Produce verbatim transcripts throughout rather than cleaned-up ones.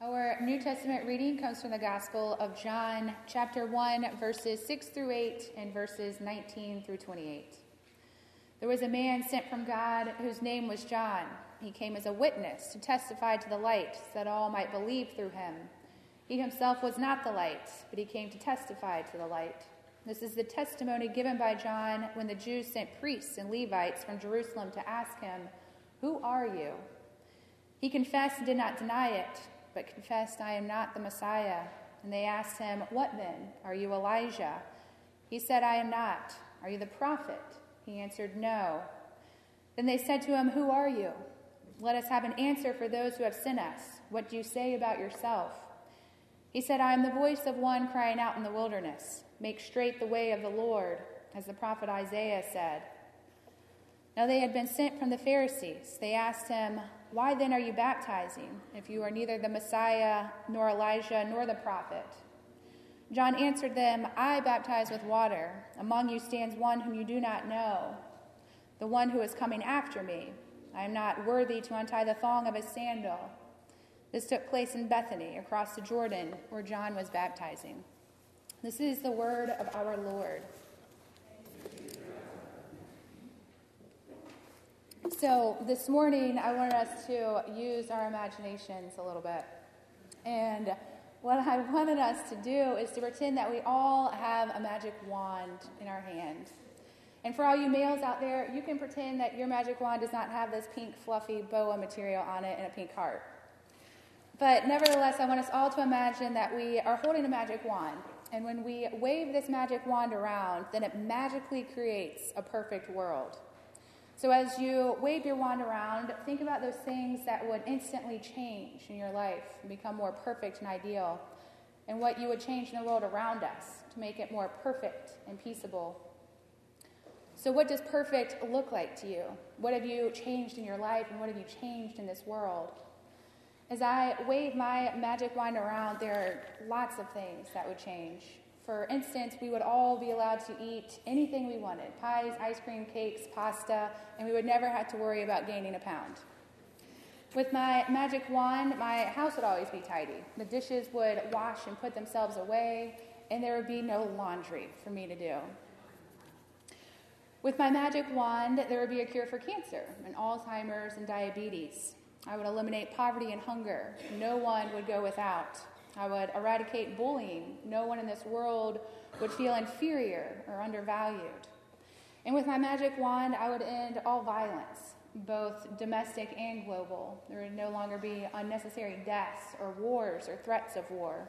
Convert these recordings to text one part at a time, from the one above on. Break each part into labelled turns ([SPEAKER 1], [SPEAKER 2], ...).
[SPEAKER 1] Our New Testament reading comes from the Gospel of John, chapter one, verses six through eight, and verses nineteen through twenty-eight. There was a man sent from God whose name was John. He came as a witness to testify to the light, so that all might believe through him. He himself was not the light, but he came to testify to the light. This is the testimony given by John when the Jews sent priests and Levites from Jerusalem to ask him, "Who are you?" He confessed and did not deny it, but confessed, "I am not the Messiah." And they asked him, "What then? Are you Elijah?" He said, "I am not." "Are you the prophet?" He answered, "No." Then they said to him, "Who are you? Let us have an answer for those who have sent us. What do you say about yourself?" He said, "I am the voice of one crying out in the wilderness, 'Make straight the way of the Lord,' as the prophet Isaiah said." Now they had been sent from the Pharisees. They asked him, "Why then are you baptizing, if you are neither the Messiah, nor Elijah, nor the prophet?" John answered them, "I baptize with water. Among you stands one whom you do not know, the one who is coming after me. I am not worthy to untie the thong of his sandal." This took place in Bethany, across the Jordan, where John was baptizing. This is the word of our Lord. So this morning, I wanted us to use our imaginations a little bit. And what I wanted us to do is to pretend that we all have a magic wand in our hand. And for all you males out there, you can pretend that your magic wand does not have this pink, fluffy boa material on it and a pink heart. But nevertheless, I want us all to imagine that we are holding a magic wand. And when we wave this magic wand around, then it magically creates a perfect world. So as you wave your wand around, think about those things that would instantly change in your life and become more perfect and ideal, and what you would change in the world around us to make it more perfect and peaceable. So what does perfect look like to you? What have you changed in your life, and what have you changed in this world? As I wave my magic wand around, there are lots of things that would change. For instance, we would all be allowed to eat anything we wanted: pies, ice cream, cakes, pasta, and we would never have to worry about gaining a pound. With my magic wand, my house would always be tidy. The dishes would wash and put themselves away, and there would be no laundry for me to do. With my magic wand, there would be a cure for cancer and Alzheimer's and diabetes. I would eliminate poverty and hunger. No one would go without. I would eradicate bullying. No one in this world would feel inferior or undervalued. And with my magic wand, I would end all violence, both domestic and global. There would no longer be unnecessary deaths or wars or threats of war.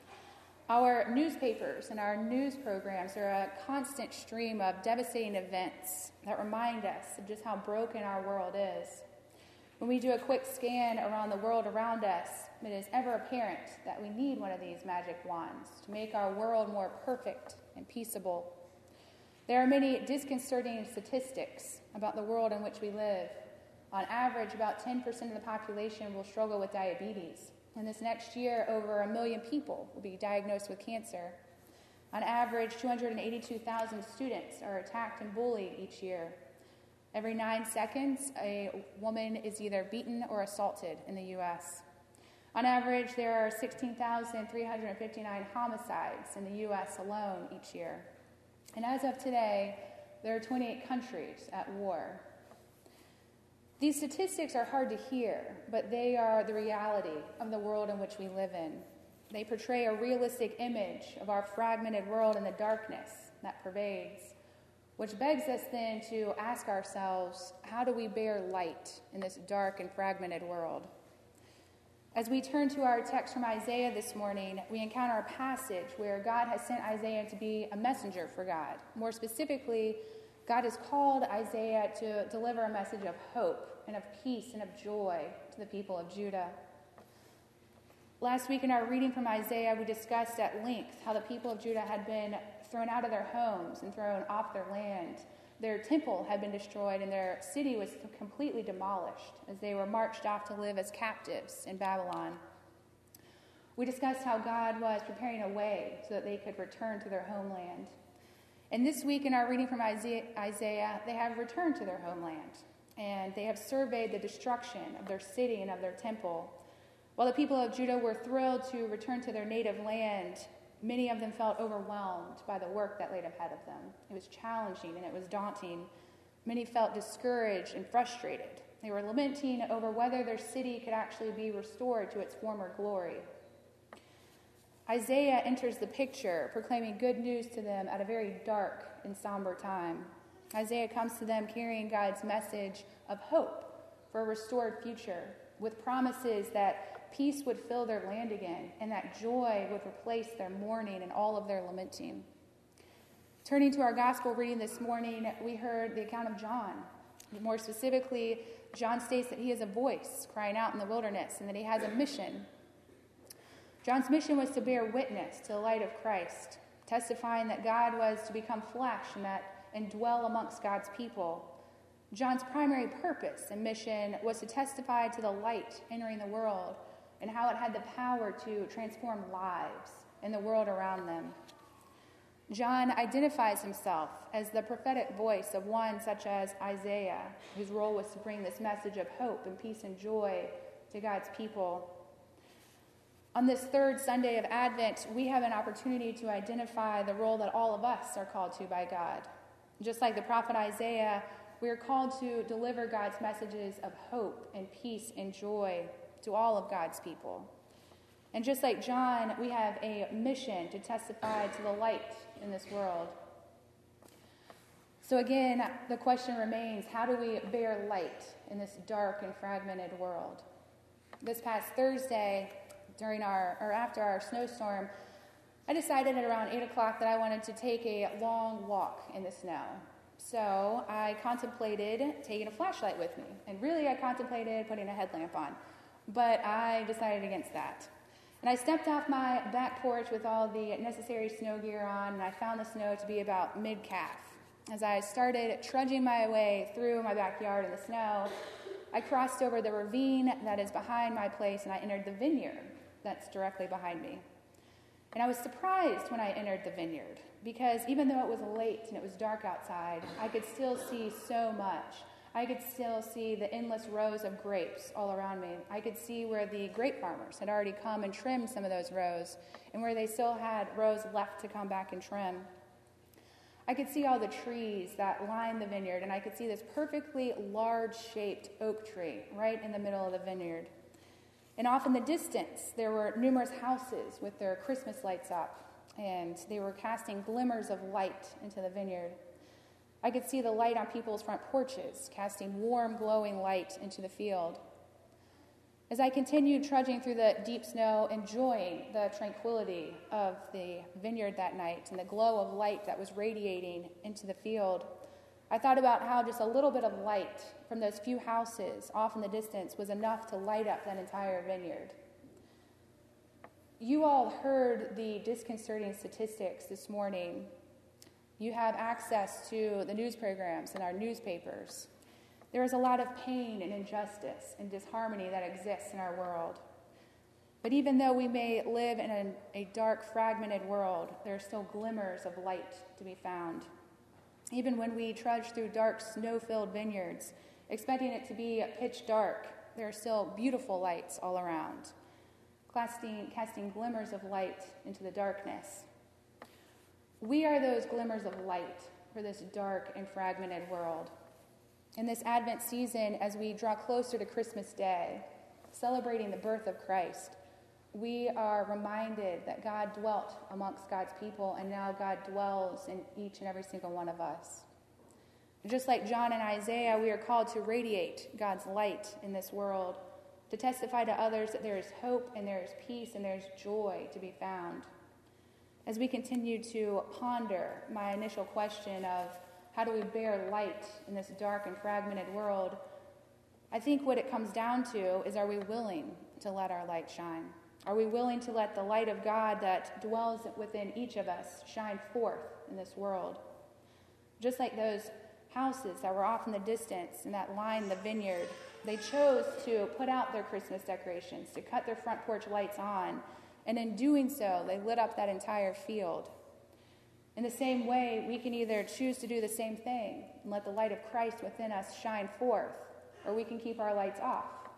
[SPEAKER 1] Our newspapers and our news programs are a constant stream of devastating events that remind us of just how broken our world is. When we do a quick scan around the world around us, it is ever apparent that we need one of these magic wands to make our world more perfect and peaceable. There are many disconcerting statistics about the world in which we live. On average, about ten percent of the population will struggle with diabetes. And this next year, over a million people will be diagnosed with cancer. On average, two hundred eighty-two thousand students are attacked and bullied each year. Every nine seconds, a woman is either beaten or assaulted in the U S. On average, there are sixteen thousand three hundred fifty-nine homicides in the U S alone each year. And as of today, there are twenty-eight countries at war. These statistics are hard to hear, but they are the reality of the world in which we live in. They portray a realistic image of our fragmented world and the darkness that pervades. Which begs us then to ask ourselves, how do we bear light in this dark and fragmented world? As we turn to our text from Isaiah this morning, we encounter a passage where God has sent Isaiah to be a messenger for God. More specifically, God has called Isaiah to deliver a message of hope and of peace and of joy to the people of Judah. Last week in our reading from Isaiah, we discussed at length how the people of Judah had been thrown out of their homes and thrown off their land. Their temple had been destroyed and their city was completely demolished as they were marched off to live as captives in Babylon. We discussed how God was preparing a way so that they could return to their homeland. And this week in our reading from Isaiah, they have returned to their homeland, and they have surveyed the destruction of their city and of their temple. While the people of Judah were thrilled to return to their native land, many of them felt overwhelmed by the work that laid ahead of them. It was challenging and it was daunting. Many felt discouraged and frustrated. They were lamenting over whether their city could actually be restored to its former glory. Isaiah enters the picture, proclaiming good news to them at a very dark and somber time. Isaiah comes to them carrying God's message of hope for a restored future, with promises that peace would fill their land again and that joy would replace their mourning and all of their lamenting. Turning to our gospel reading this morning, we heard the account of John. More specifically, John states that he is a voice crying out in the wilderness and that he has a mission. John's mission was to bear witness to the light of Christ, testifying that God was to become flesh and that and dwell amongst God's people. John's primary purpose and mission was to testify to the light entering the world and how it had the power to transform lives in the world around them. John identifies himself as the prophetic voice of one such as Isaiah, whose role was to bring this message of hope and peace and joy to God's people. On this third Sunday of Advent, we have an opportunity to identify the role that all of us are called to by God. Just like the prophet Isaiah, we are called to deliver God's messages of hope and peace and joy to all of God's people. And just like John, we have a mission to testify to the light in this world. So again, the question remains, how do we bear light in this dark and fragmented world? This past Thursday, during our or after our snowstorm, I decided at around eight o'clock that I wanted to take a long walk in the snow. So I contemplated taking a flashlight with me. And really I contemplated putting a headlamp on. But I decided against that. And I stepped off my back porch with all the necessary snow gear on, and I found the snow to be about mid-calf. As I started trudging my way through my backyard in the snow, I crossed over the ravine that is behind my place, and I entered the vineyard that's directly behind me. And I was surprised when I entered the vineyard, because even though it was late and it was dark outside, I could still see so much. I could still see the endless rows of grapes all around me. I could see where the grape farmers had already come and trimmed some of those rows, and where they still had rows left to come back and trim. I could see all the trees that line the vineyard, and I could see this perfectly large-shaped oak tree right in the middle of the vineyard. And off in the distance, there were numerous houses with their Christmas lights up, and they were casting glimmers of light into the vineyard. I could see the light on people's front porches, casting warm, glowing light into the field. As I continued trudging through the deep snow, enjoying the tranquility of the vineyard that night and the glow of light that was radiating into the field, I thought about how just a little bit of light from those few houses off in the distance was enough to light up that entire vineyard. You all heard the disconcerting statistics this morning. You have access to the news programs and our newspapers. There is a lot of pain and injustice and disharmony that exists in our world. But even though we may live in a, a dark, fragmented world, there are still glimmers of light to be found. Even when we trudge through dark, snow-filled vineyards, expecting it to be pitch dark, there are still beautiful lights all around, casting, casting glimmers of light into the darkness. We are those glimmers of light for this dark and fragmented world. In this Advent season, as we draw closer to Christmas Day, celebrating the birth of Christ, we are reminded that God dwelt amongst God's people, and now God dwells in each and every single one of us. Just like John and Isaiah, we are called to radiate God's light in this world, to testify to others that there is hope and there is peace and there is joy to be found. As we continue to ponder my initial question of how do we bear light in this dark and fragmented world, I think what it comes down to is, are we willing to let our light shine? Are we willing to let the light of God that dwells within each of us shine forth in this world? Just like those houses that were off in the distance and that lined the vineyard, they chose to put out their Christmas decorations, to cut their front porch lights on, and in doing so, they lit up that entire field. In the same way, we can either choose to do the same thing and let the light of Christ within us shine forth, or we can keep our lights off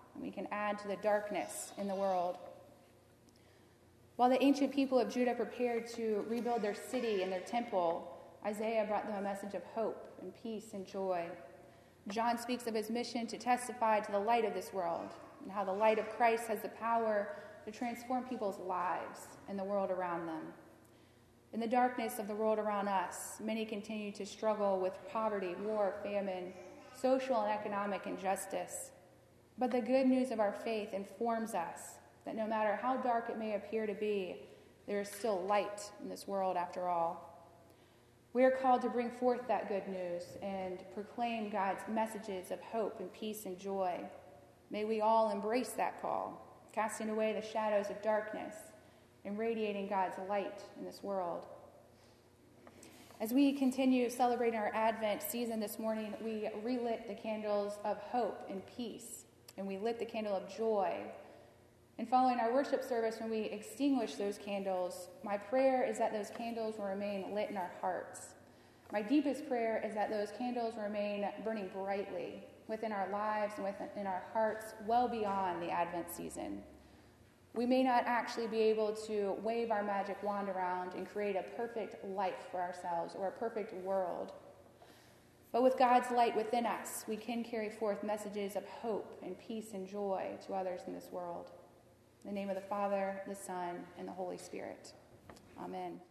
[SPEAKER 1] and we can add to the darkness in the world. While the ancient people of Judah prepared to rebuild their city and their temple, Isaiah brought them a message of hope and peace and joy. John speaks of his mission to testify to the light of this world and how the light of Christ has the power to transform people's lives and the world around them. In the darkness of the world around us, many continue to struggle with poverty, war, famine, social and economic injustice. But the good news of our faith informs us that no matter how dark it may appear to be, there is still light in this world after all. We are called to bring forth that good news and proclaim God's messages of hope and peace and joy. May we all embrace that call, casting away the shadows of darkness and radiating God's light in this world. As we continue celebrating our Advent season this morning, we relit the candles of hope and peace, and we lit the candle of joy. And following our worship service, when we extinguish those candles, my prayer is that those candles will remain lit in our hearts. My deepest prayer is that those candles remain burning brightly within our lives and within our hearts well beyond the Advent season. We may not actually be able to wave our magic wand around and create a perfect life for ourselves or a perfect world. But with God's light within us, we can carry forth messages of hope and peace and joy to others in this world. In the name of the Father, the Son, and the Holy Spirit. Amen.